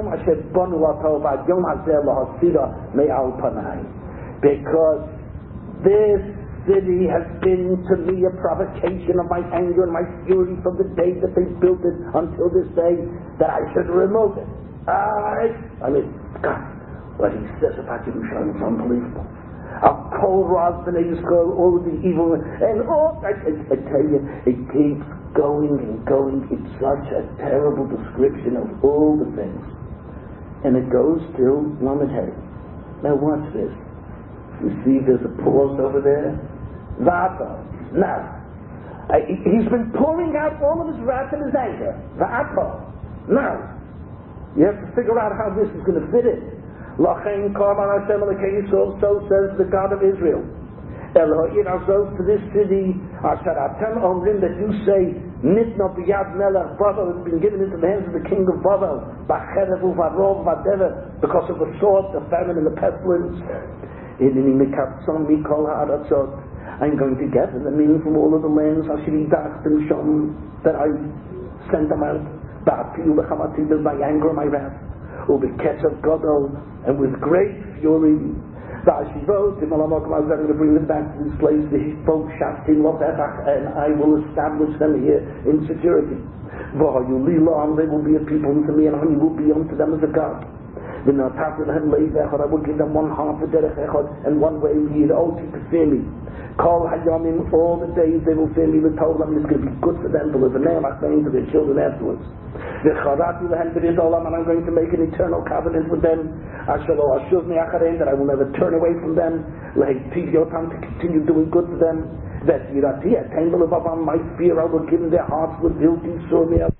this city has been to me a provocation of my anger and my fury from the day that they built it until this day, that I should remove it. Alright? I mean, God, what he says about Yerushalayim is unbelievable. I'll call Rav B'nai Yisrael, all of the evil, and all, I, I, I tell you, it keeps going and going. It's such a terrible description of all the things. And it goes till Lamed Hey. Now watch this. You see there's a pause over there? V'ata. Now, I, he's been pouring out all of his wrath and his anger. V'ata. Now, you have to figure out how this is going to fit in. L'chein Ko Amar Hashem Elokei Yisrael, so says the God of Israel. Elohim ourselves to this city, Asher Atem Omrim, that you say, Nitno B'yad Melech Bavel has been given into the hands of the king of Bavel, B'cherev u'varov v'adever, because of the sword, the famine, and the pestilence. Inini mikatzon mikol ha'aratzot. I'm going to gather them in from all of the lands, Asher Yidach and Shom, that I sent them out. Ba'apiu l'chamati, with my anger and my wrath. U'b'ketzav Godol, and with great fury. Ba'ashivot, I'm going to bring them back to this place, and I will establish them here in security. They will be a people unto me, and I will be unto them as a God. I will give them one half a derech echad, and one way we all to fear me. Call Hayamim, all the days they will fear me, we told them it's going to be good for them to live, and they are not going to their children afterwards. And I'm going to make an eternal covenant with them, that I will never turn away from them, to continue doing good to them, that my fear I will give in their hearts with guilty sorrow.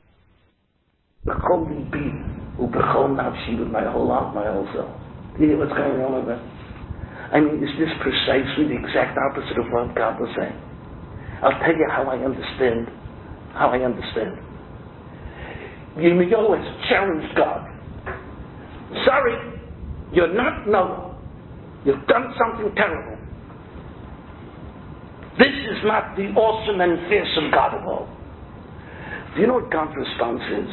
With my whole heart, my whole soul. Do you hear what's going on with that? I mean, is this precisely the exact opposite of what God was saying? I'll tell you how I understand, how I understand. Yirmiyahu has challenged God. Sorry, you're not Noah. You've done something terrible. This is not the awesome and fearsome God of all. Do you know what God's response is?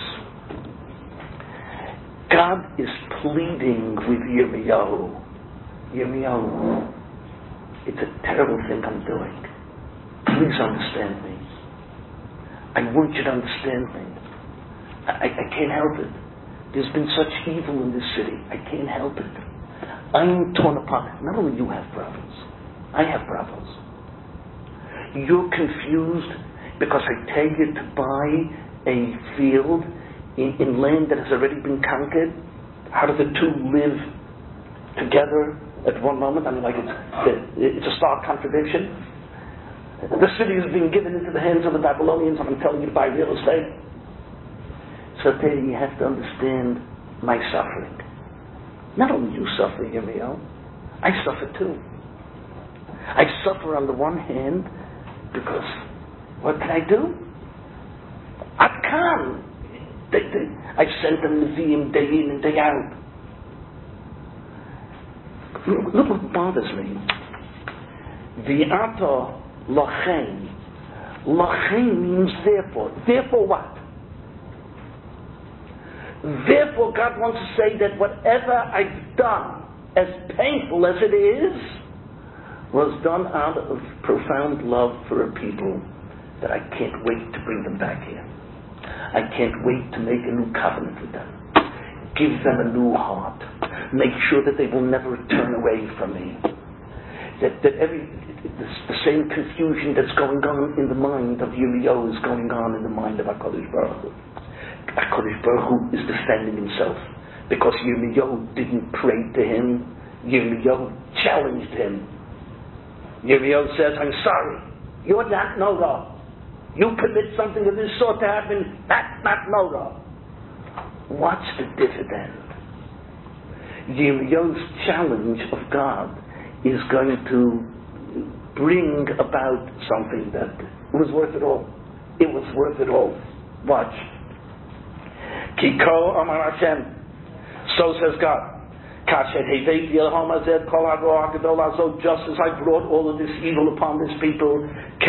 God is pleading with Yirmiyahu. Yirmiyahu, it's a terrible thing I'm doing. Please understand me. I want you to understand me. I, I can't help it. There's been such evil in this city. I can't help it. I'm torn apart. Not only you have problems, I have problems. You're confused because I tell you to buy a field in, in land that has already been conquered. How do the two live together at one moment? I mean, like it's, it's a stark contradiction. The city has been given into the hands of the Babylonians, and I'm telling you to buy real estate. So I tell you, you have to understand my suffering. Not only you suffer, Yirmiyahu, I suffer too. I suffer on the one hand because what can I do? I can't. They, they, I've sent them Nevi'im day in and day out. Look what bothers me. V'ata lachem. Lachem means therefore. Therefore what? Therefore God wants to say that whatever I've done, as painful as it is, was done out of profound love for a people that I can't wait to bring them back here. I can't wait to make a new covenant with them. Give them a new heart. Make sure that they will never turn away from me. That, that every the, the same confusion that's going on in the mind of Yirmiyahu is going on in the mind of HaKadosh Baruch Hu. HaKadosh Baruch Hu is defending himself because Yirmiyahu didn't pray to him. Yirmiyahu challenged him. Yirmiyahu says, I'm sorry, you're not Noah. You permit something of this sort to happen, that's not Noah. What's the dividend? Yirmiyahu's challenge of God is going to bring about something that was worth it all. It was worth it all. Watch. Kiko Amar Hashem. So says God. Just as I brought all of this evil upon this people,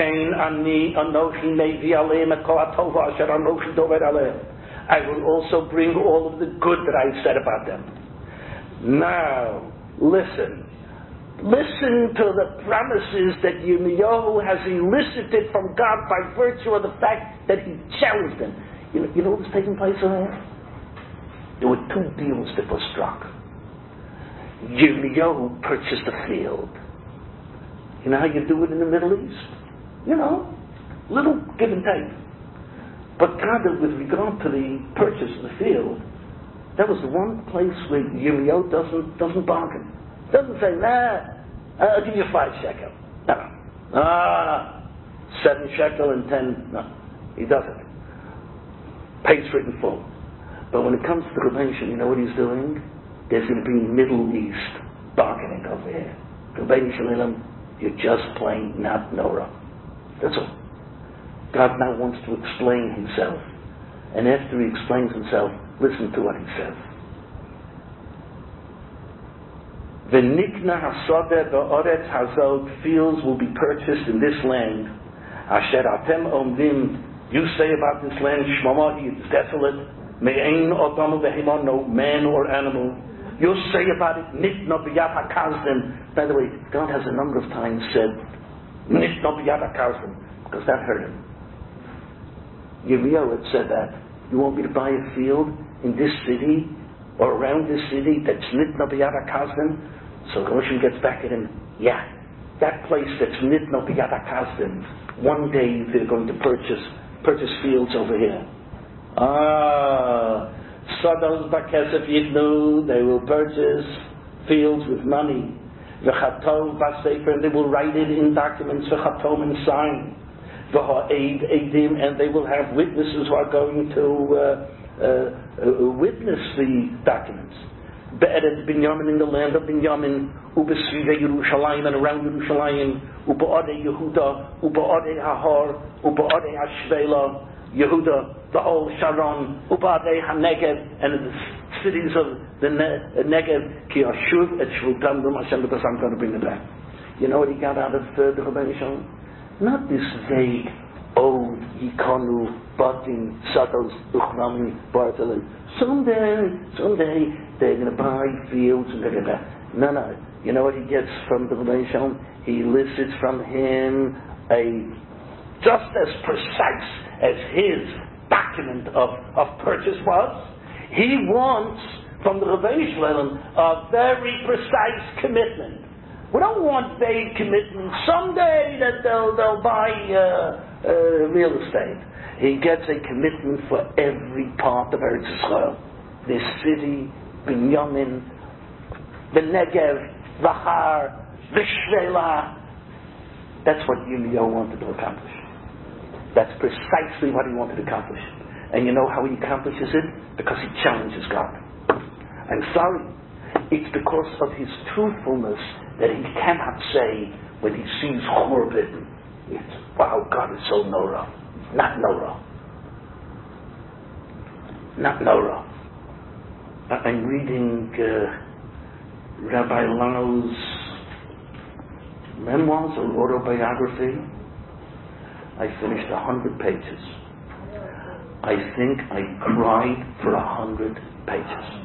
I will also bring all of the good that I said about them. Now, listen. Listen to the promises that Yirmiyahu has elicited from God by virtue of the fact that he challenged him. You know, you know what was taking place over there? There were two deals that were struck. Yirmiyahu purchased a field. You know how you do it in the Middle East? You know, little give and take. But kind of with regard to the purchase of the field, that was the one place where Yirmiyahu doesn't doesn't bargain. Doesn't say, nah, I'll give you five shekel. No, no. Ah, seven shekel and ten. No, he doesn't. Pays for it in full. But when it comes to the Rebbeinu, you know what he's doing? There's going to be Middle East bargaining over here. Rebbeinu Shalom, You're just plain not Norah. That's all. God now wants to explain himself. And after he explains himself, listen to what he says. V'nikna hasodeh ba'oretz hazot, fields will be purchased in this land. Asher atem omrim, you say about this land, shmamahi, it's desolate. Me'ein odam v'himon, no man or animal. You say about it, nitna b'yad hakazdim. By the way, God has a number of times said, nitna b'yad hakazdim, because that hurt him. Yirmiyahu had said that. You want me to buy a field in this city, or around this city, that's nitna b'yad hakazdim? So Goshen gets back at him, yeah, that place that's nitna b'yad hakazdim, one day they're going to purchase purchase fields over here. Ah, Sodos Bakesef Yidnu, they will purchase fields with money. V'chatov Basefer, and they will write it in documents, v'chatom, and sign. V'ha'ed Eidim, and they will have witnesses who are going to uh, uh, uh, witness the documents. Be'eretz Binyamin, in the land of Binyamin, u'besvive Yerushalayim, and around Yerushalayim, u'ba'odei Yehuda, u'ba'odei Hahor, u'ba'odei Hashvela, Yehuda, the whole Sharon, u'ba'odei HaNegev, and in the cities of the ne- Negev, ki ashuv et shvutam dum Hashem, because I'm going to bring it back. You know what he got out of uh, the Rebbeinu Shalom? Not this vague, oh, yikonu, batim, satos, uchnami, bartelen. Someday, someday, they're going to buy fields and they're going to... No, no. You know what he gets from the Rebbeinu Shalom? He elicits from him a just as precise as his document of, of purchase was. He wants from the Rebbeinu Shalom a very precise commitment. We don't want vague commitment. Someday that they'll they'll buy uh, uh, real estate. He gets a commitment for every part of Eretz Yisrael. This city, Binyamin, the Negev, the Har, the Shvela. That's what Yirmiyahu wanted to accomplish. That's precisely what he wanted to accomplish. And you know how he accomplishes it? Because he challenges God. I'm sorry. It's because of his truthfulness that he cannot say when he sees Churban, it's, wow, God is so Norah. Not Norah. Not Norah. I'm reading uh, Rabbi Lau's memoirs or autobiography. I finished a hundred pages. I think I cried for a hundred pages.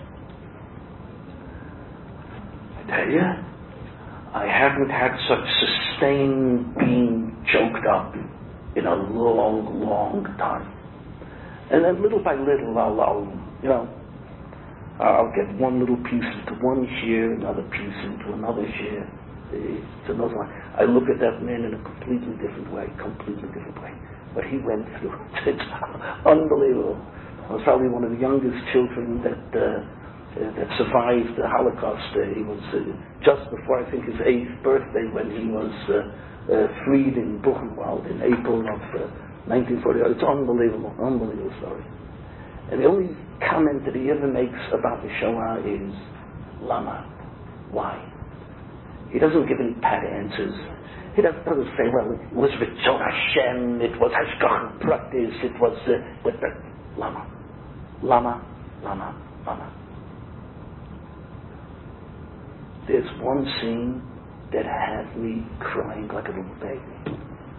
I tell you, I haven't had such sustained being choked up in a long, long time. And then little by little, I'll, I'll you know, I'll get one little piece into one shear, another piece into another shear. It's another one. I look at that man in a completely different way, completely different way. What he went through, it's unbelievable. I was probably one of the youngest children that uh, uh, that survived the Holocaust. Uh, he was uh, just before, I think, his eighth birthday when he was uh, uh, freed in Buchenwald in April of uh, nineteen forty. It's unbelievable, unbelievable story. And the only comment that he ever makes about the Shoah is, Lama, why? He doesn't give any pat answers. He doesn't, doesn't say, well, it was Ritzon Hashem, it was Hashgach Praktis, it was uh, with the Lama. Lama, Lama, Lama. There's one scene that had me crying like a little baby.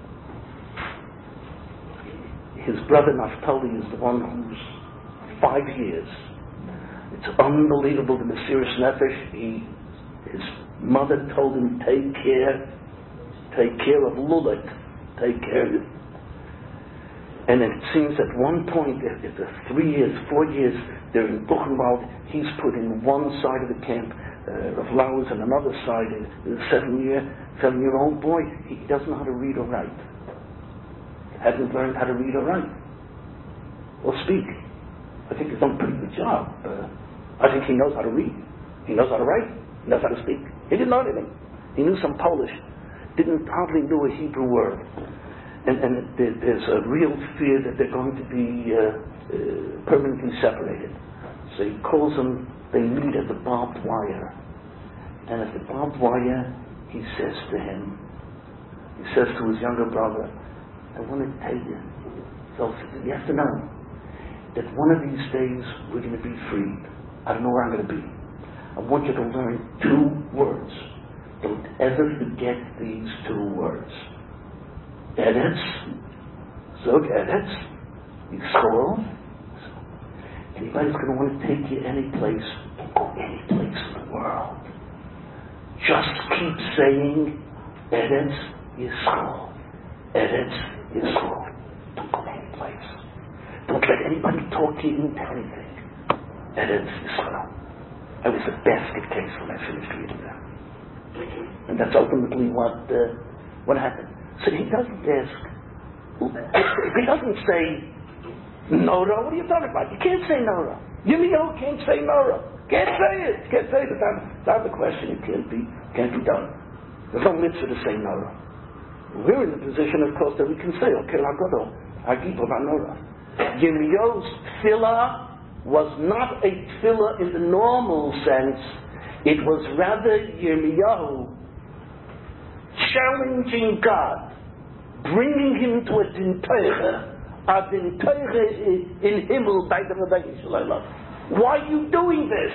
His brother Naftali is the one who's five years. It's unbelievable, the Mesiras Nefesh. He, his mother told him, take care, take care of Lulik, take care of it. And it seems at one point, after three years, four years, they're in Buchenwald, he's put in one side of the camp, uh, of Laos, and another side, a seven-year, seven-year-old boy. He doesn't know how to read or write. Hasn't learned how to read or write. Or speak. I think he's done a pretty good job. Uh, I think he knows how to read. He knows how to write. He knows how to speak. He didn't know anything. He knew some Polish. Didn't hardly knew a Hebrew word. And, and there, there's a real fear that they're going to be uh, uh, permanently separated. So he calls them, they meet at the barbed wire. And at the barbed wire, he says to him, he says to his younger brother, I want to tell you, so you have to know that one of these days we're going to be freed. I don't know where I'm going to be. I want you to learn two words. Don't ever forget these two words. Eretz, Zog Eretz, Yisrael. Anybody's going to want to take you any place, any place in the world. Just keep saying Eretz Yisrael. Eretz Yisrael. Don't go any place. Don't let anybody talk you into anything. Eretz Yisrael. I was a basket case when I finished reading that. And that's ultimately what uh, what happened. So he doesn't ask, he doesn't say, Nora, what are you talking about? You can't say Nora. Yirmiyahu can't say Nora. Can't say it. Can't say it. That's the question. It can't be, can't be done. There's no mitzvah to say Nora. We're in the position, of course, that we can say, okay, Lagodo, Agipo Nora. Yirmiyahu's tefillah was not a tefillah in the normal sense. It was rather Yirmiyahu challenging God, bringing him to a dintoiche, a dintoiche in Himmel by the Rebbeinu Shalom. Why are you doing this?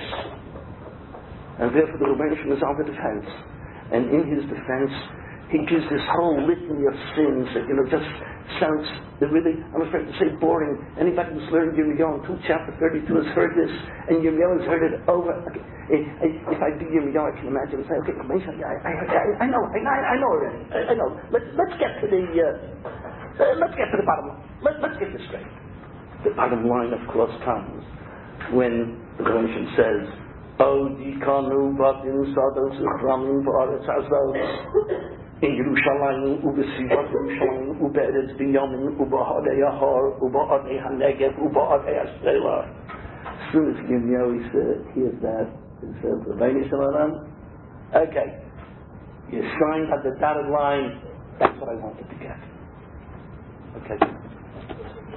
And therefore the Rebbeinu is on the defense. And in his defense, he gives this whole litany of sins that, you know, just sounds, they're really, I'm afraid to say, boring. Anybody who's learned Yirmiyahu in two, chapter thirty-two has heard this, and Yirmiyahu has heard it over. Okay. If I do Yirmiyahu, I can imagine and say, okay, I, I, I, I know, I, I know already, I, I know. Let's, let's get to the, uh, uh, let's get to the bottom line. Let, let's get this straight. The bottom line, of course, comes when the Revelation says, O dikanu batim sados uchramim v'aretz hazos in Yerushalayim ubesivat Yerushalayim uberetz binyamin ubahadei ahar ubahadei hanegev ubahadei hasela. As soon as Yirmiyahu hears that, he says, Rebbeinu Shalom, okay, you signed at the dotted line, that's what I wanted to get. Okay.